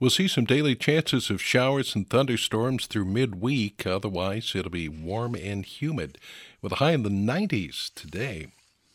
We'll see some daily chances of showers and thunderstorms through midweek. Otherwise, it'll be warm and humid with a high in the 90s today.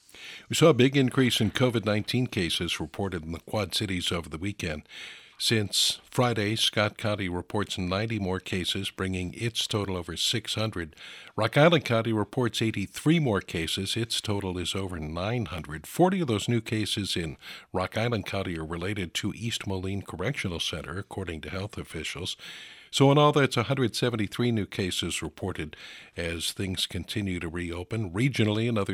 We saw a big increase in COVID-19 cases reported in the Quad Cities over the weekend. Since Friday, Scott County reports 90 more cases, bringing its total over 600. Rock Island County reports 83 more cases. Its total is over 900. 40 of those new cases in Rock Island County are related to East Moline Correctional Center, according to health officials. So in all, that's 173 new cases reported as things continue to reopen. Regionally, another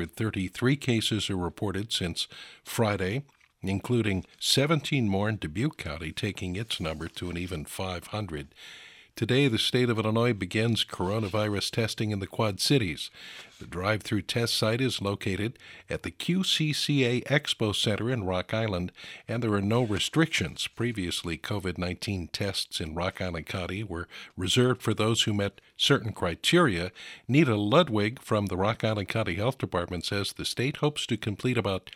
233 cases are reported since Friday, including 17 more in Dubuque County, taking its number to an even 500. Today, the state of Illinois begins coronavirus testing in the Quad Cities. The drive-through test site is located at the QCCA Expo Center in Rock Island, and there are no restrictions. Previously, COVID-19 tests in Rock Island County were reserved for those who met certain criteria. Nita Ludwig from the Rock Island County Health Department says the state hopes to complete about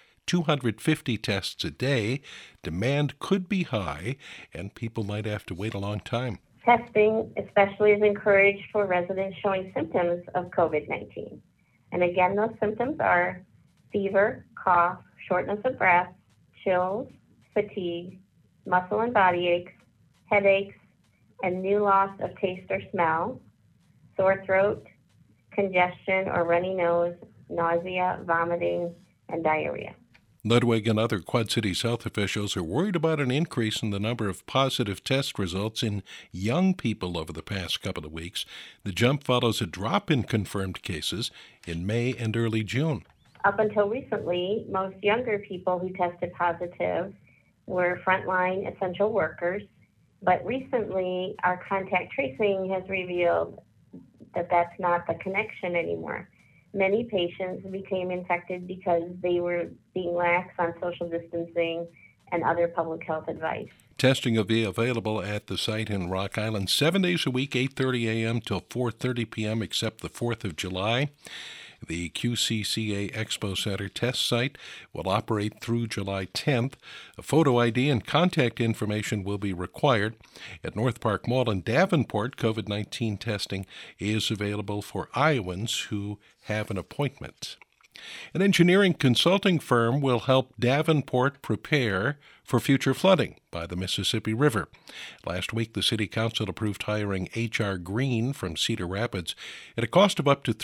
250 tests a day. Demand could be high, and people might have to wait a long time. Testing especially is encouraged for residents showing symptoms of COVID-19. And again, those symptoms are fever, cough, shortness of breath, chills, fatigue, muscle and body aches, headaches, and new loss of taste or smell, sore throat, congestion or runny nose, nausea, vomiting, and diarrhea. Ludwig and other Quad Cities health officials are worried about an increase in the number of positive test results in young people over the past couple of weeks. The jump follows a drop in confirmed cases in May and early June. Up until recently, most younger people who tested positive were frontline essential workers, but recently our contact tracing has revealed that that's not the connection anymore. Many patients became infected because they were being lax on social distancing and other public health advice. Testing will be available at the site in Rock Island 7 days a week, 8:30 a.m. till 4:30 p.m., except the 4th of July. The QCCA Expo Center test site will operate through July 10th. A photo ID and contact information will be required. At North Park Mall in Davenport, COVID-19 testing is available for Iowans who have an appointment. An engineering consulting firm will help Davenport prepare for future flooding by the Mississippi River. Last week, the City Council approved hiring H.R. Green from Cedar Rapids at a cost of up to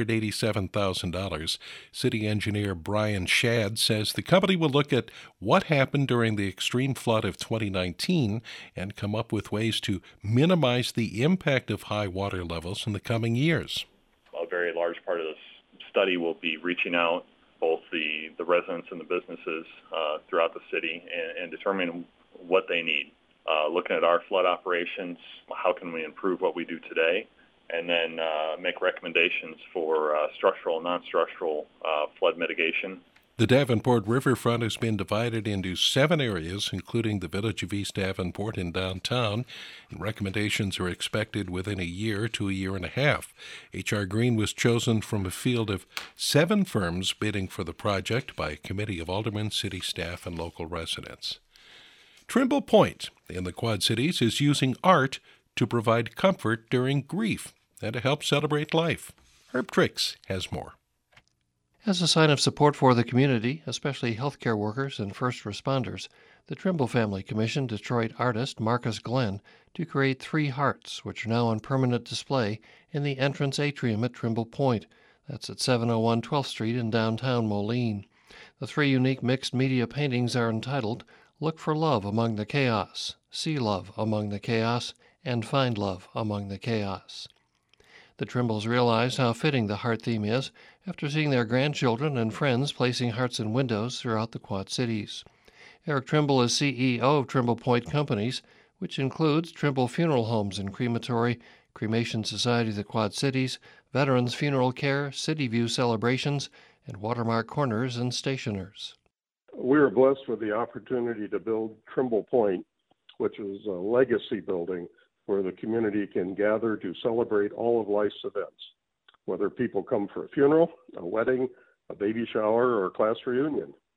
$387,000. City engineer Brian Shadd says the company will look at what happened during the extreme flood of 2019 and come up with ways to minimize the impact of high water levels in the coming years. A very large part of this study will be reaching out both the residents and the businesses throughout the city and determining what they need. Looking at our flood operations, how can we improve what we do today, and then make recommendations for structural and non-structural flood mitigation. The Davenport riverfront has been divided into 7 areas, including the village of East Davenport and downtown, and recommendations are expected within a year to a year and a half. H.R. Green was chosen from a field of 7 firms bidding for the project by a committee of aldermen, city staff, and local residents. Trimble Point in the Quad Cities is using art to provide comfort during grief and to help celebrate life. Herb Trix has more. As a sign of support for the community, especially healthcare workers and first responders, the Trimble family commissioned Detroit artist Marcus Glenn to create 3 hearts, which are now on permanent display in the entrance atrium at Trimble Point. That's at 701 12th Street in downtown Moline. The 3 unique mixed-media paintings are entitled Look for Love Among the Chaos, See Love Among the Chaos, and Find Love Among the Chaos. The Trimbles realized how fitting the heart theme is after seeing their grandchildren and friends placing hearts in windows throughout the Quad Cities. Eric Trimble is CEO of Trimble Point Companies, which includes Trimble Funeral Homes and Crematory, Cremation Society of the Quad Cities, Veterans Funeral Care, City View Celebrations, and Watermark Corners and Stationers. We were blessed with the opportunity to build Trimble Point, which is a legacy building where the community can gather to celebrate all of life's events, whether people come for a funeral, a wedding, a baby shower, or a class reunion.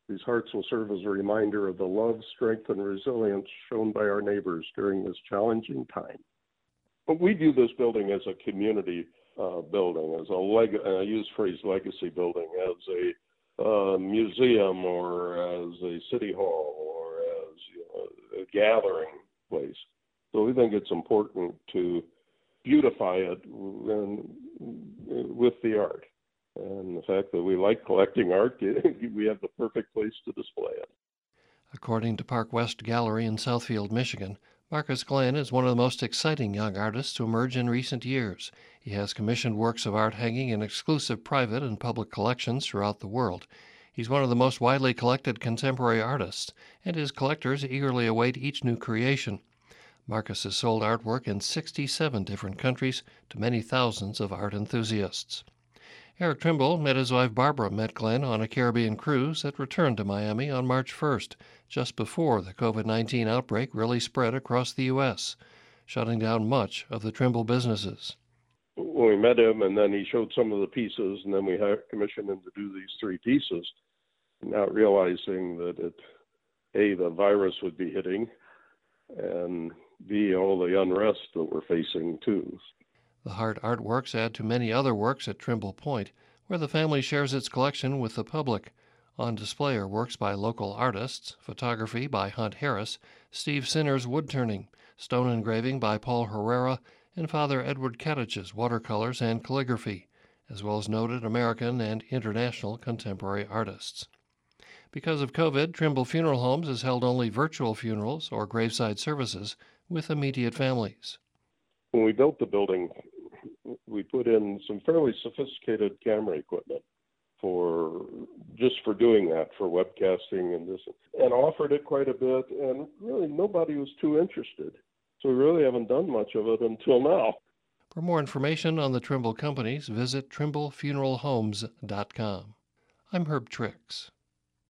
These hearts will serve as a reminder of the love, strength, and resilience shown by our neighbors during this challenging time. But we view this building as a community building, as I use the phrase legacy building, as a museum or as a city hall or as a gathering place. So we think it's important to beautify it with the art. And the fact that we like collecting art, we have the perfect place to display it. According to Park West Gallery in Southfield, Michigan, Marcus Glenn is one of the most exciting young artists to emerge in recent years. He has commissioned works of art hanging in exclusive private and public collections throughout the world. He's one of the most widely collected contemporary artists, and his collectors eagerly await each new creation. Marcus has sold artwork in 67 different countries to many thousands of art enthusiasts. Eric Trimble met his wife Barbara met Glenn on a Caribbean cruise that returned to Miami on March 1st, just before the COVID-19 outbreak really spread across the U.S., shutting down much of the Trimble businesses. When we met him, and then he showed some of the pieces, and then we commissioned him to do these 3 pieces, not realizing that A, the virus would be hitting, and B, all the unrest that we're facing too. The Heart artworks add to many other works at Trimble Point, where the family shares its collection with the public. On display are works by local artists, photography by Hunt Harris, Steve Sinner's woodturning, stone engraving by Paul Herrera, and Father Edward Katich's watercolors and calligraphy, as well as noted American and international contemporary artists. Because of COVID, Trimble Funeral Homes has held only virtual funerals or graveside services with immediate families. When we built the building, we put in some fairly sophisticated camera equipment for doing that, for webcasting and offered it quite a bit, and really nobody was too interested. So we really haven't done much of it until now. For more information on the Trimble companies, visit TrimbleFuneralHomes.com. I'm Herb Trix.